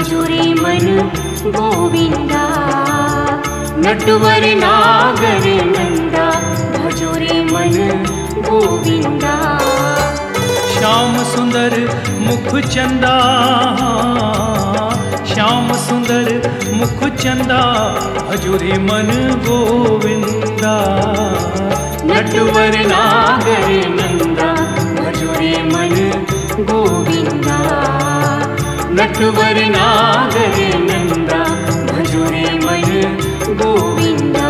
भजोरे मन गोविंदा। नटवर नागर नंदा भजोरे मन गोविंदा। श्याम सुंदर मुख चंदा, श्याम सुंदर मुख चंदा भजोरे मन गोविंदा। नटवर नागर नंदा भजोरे मन गोविंदा। नटवर नागर नंदा भजोरे मन गोविंदा।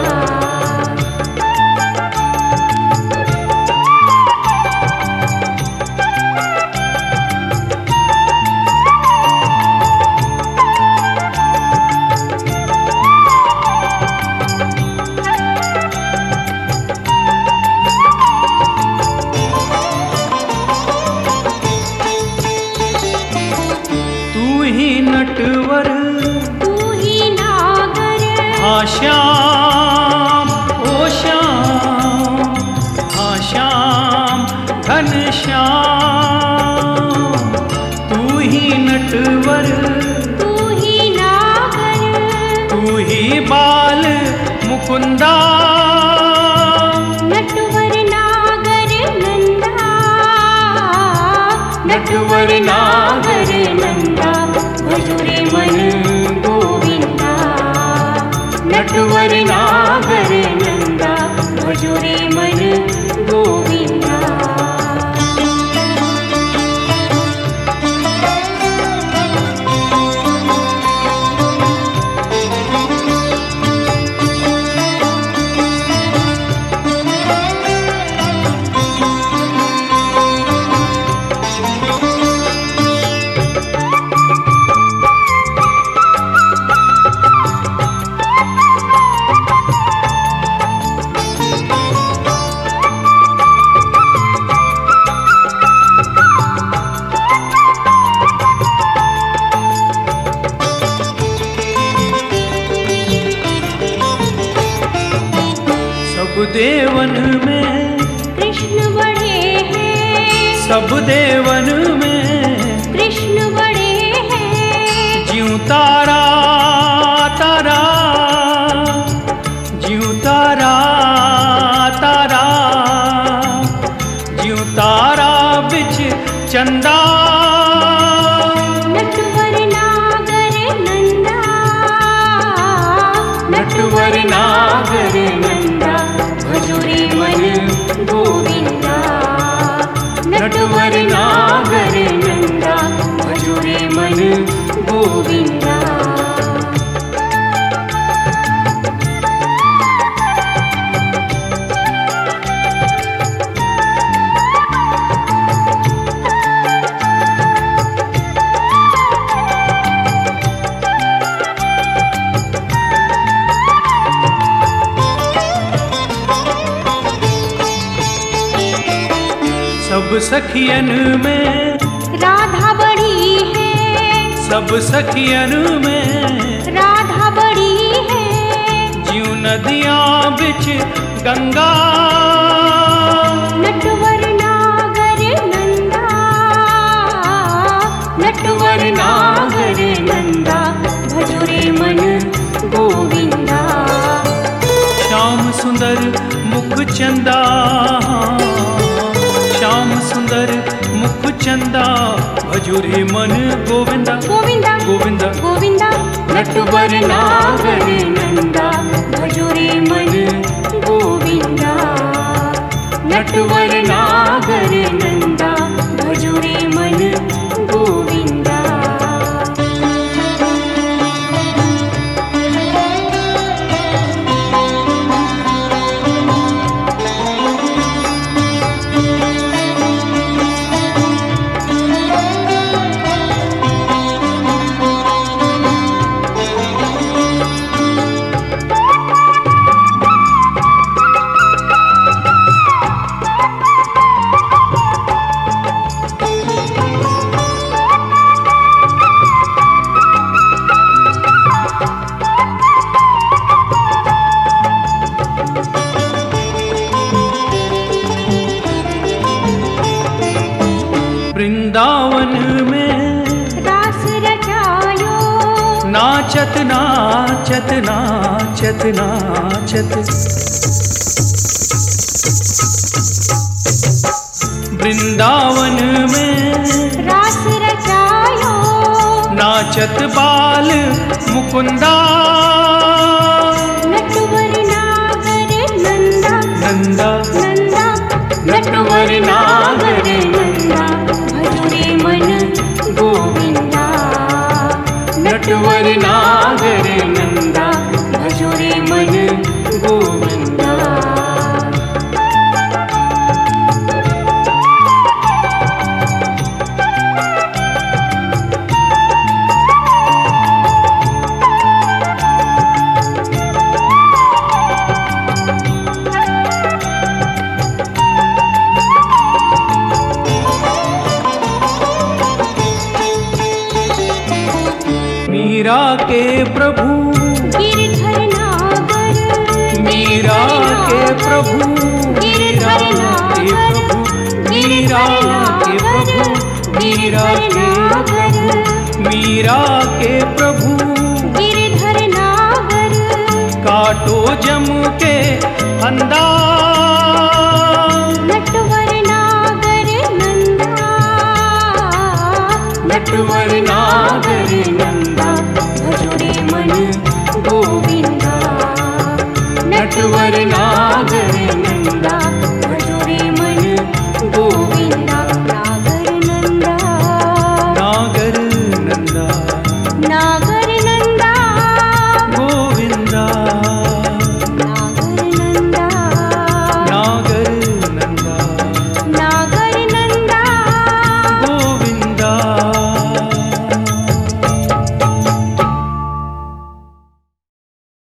नटवर तू ही नागर। हाँ श्याम ओ श्याम, हाँ श्याम घन श्याम। तू ही नटवर तू ही नागर। तू ही बाल मुकुंदा। नटवर नागर नंदा। नटवर नागर नंदा भजोरे मन गोविंदा। नटवर नागर नंदा भजोरे मन गोविंदा। सब देवन में कृष्ण बड़े हैं। सब देवन में कृष्ण बड़े हैं। ज्यों तारा तारा, ज्यों तारा तारा, ज्यों तारा बिच चंदा। नटवर नागर नंदा। नटवर नागर नंदा भजोरे मन गोविंदा। नटवर नागर नंदा भजोरे मन गोविंदा। सब सखियन में राधा बड़ी है। सब सखियन में राधा बड़ी है। ज्यों नदियां बिच गंगा। नटवर नागर नंदा। नटवर नागर नंदा भजोरे मन गोविंदा। श्याम सुंदर मुख चंदा, श्याम सुंदर मुख चंदा भजोरे मन गोविंदा। गोविंदा गोविंदा गोविंदा। नटवर नागर नंदा भजोरे मन गोविंदा। नटवर नागर नंदा भजोरे मन गोविंदा। नाचत नाचत नाचत नाचत वृंदावन में रास रचायो, नाचत बाल मुकुंदा, नटवर नागर नंदा नंदा नंदा, नटवर नागर नंदा, भजो रे मन गोविंदा। नटवर नागर नंदा, भजो रे मन गोविंदा। मीरा के प्रभु गिरधर नागर, मीरा के प्रभु, मीरा के प्रभु, मीरा के प्रभु, मीरा के प्रभु, मीरा के प्रभु, गिरधर नागर, काटो जमु के फंदा, नटवर नागर नंदा, नटवर नागर नंदा, भजो रे मन गोविंदा। नटवर